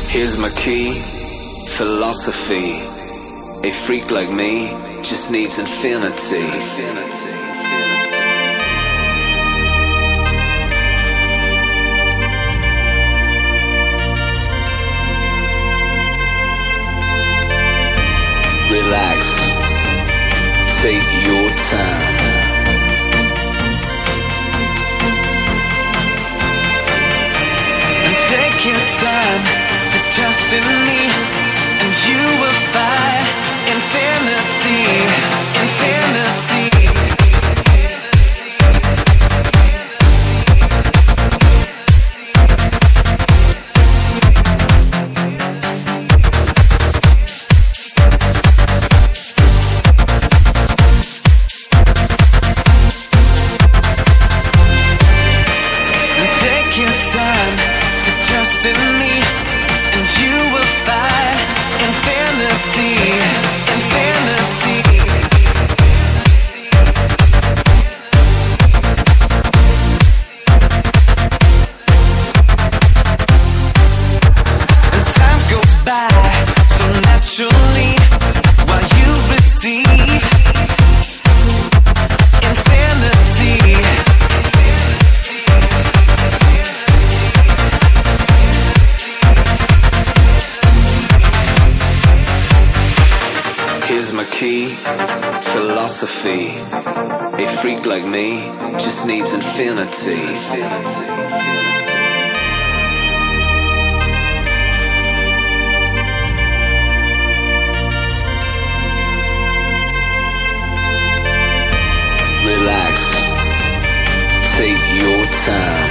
Here's my key, philosophy. A freak like me just needs infinity. Relax, take your time. And take your time to trust in me, and you will find infinity, infinity. Here's my key, philosophy. A freak like me just needs infinity. Relax, take your time.